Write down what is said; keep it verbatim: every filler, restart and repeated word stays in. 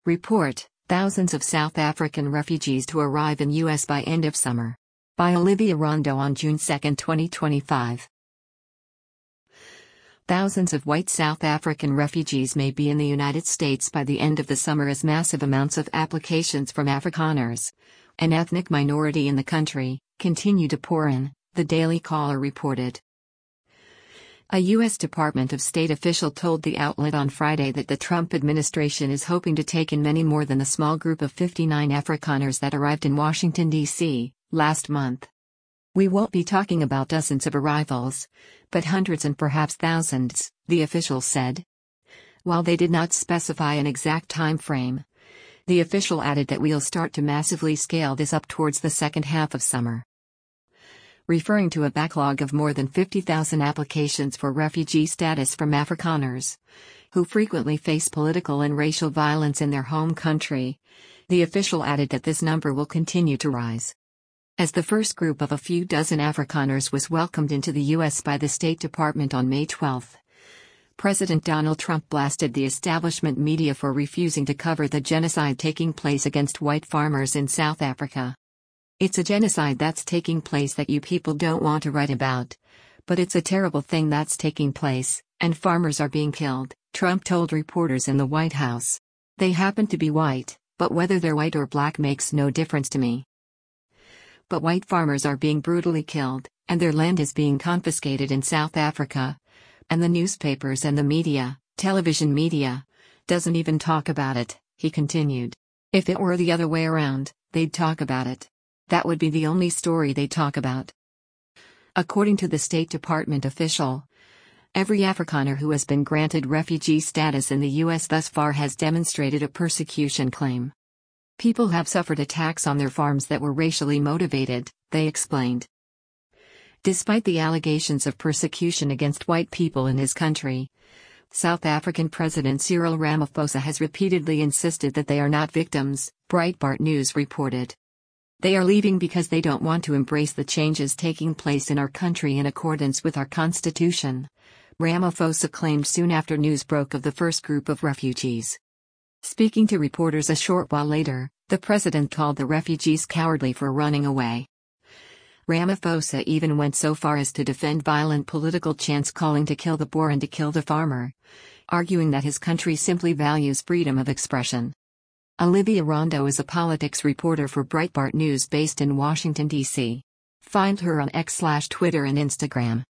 Report: Thousands of South African refugees to arrive in U S by end of summer. By Olivia Rondo on June second, twenty twenty-five. Thousands of white South African refugees may be in the United States by the end of the summer as massive amounts of applications from Afrikaners, an ethnic minority in the country, continue to pour in, the Daily Caller reported. A U S Department of State official told the outlet on Friday that the Trump administration is hoping to take in many more than the small group of fifty-nine Afrikaners that arrived in Washington, D C, last month. "We won't be talking about dozens of arrivals, but hundreds and perhaps thousands," the official said. While they did not specify an exact time frame, the official added that we'll start to massively scale this up towards the second half of summer. Referring to a backlog of more than fifty thousand applications for refugee status from Afrikaners, who frequently face political and racial violence in their home country, the official added that this number will continue to rise. As the first group of a few dozen Afrikaners was welcomed into the U S by the State Department on May twelfth, President Donald Trump blasted the establishment media for refusing to cover the genocide taking place against white farmers in South Africa. "It's a genocide that's taking place that you people don't want to write about. But it's a terrible thing that's taking place, and farmers are being killed," Trump told reporters in the White House. "They happen to be white, but whether they're white or black makes no difference to me. But white farmers are being brutally killed, and their land is being confiscated in South Africa. And the newspapers and the media, television media, doesn't even talk about it," he continued. "If it were the other way around, they'd talk about it. That would be the only story they talk about." According to the State Department official, every Afrikaner who has been granted refugee status in the U S thus far has demonstrated a persecution claim. "People have suffered attacks on their farms that were racially motivated," they explained. Despite the allegations of persecution against white people in his country, South African President Cyril Ramaphosa has repeatedly insisted that they are not victims, Breitbart News reported. "They are leaving because they don't want to embrace the changes taking place in our country in accordance with our constitution," Ramaphosa claimed soon after news broke of the first group of refugees. Speaking to reporters a short while later, the president called the refugees cowardly for running away. Ramaphosa even went so far as to defend violent political chants calling to kill the Boer and to kill the farmer, arguing that his country simply values freedom of expression. Olivia Rondo is a politics reporter for Breitbart News based in Washington, D C. Find her on X slash Twitter and Instagram.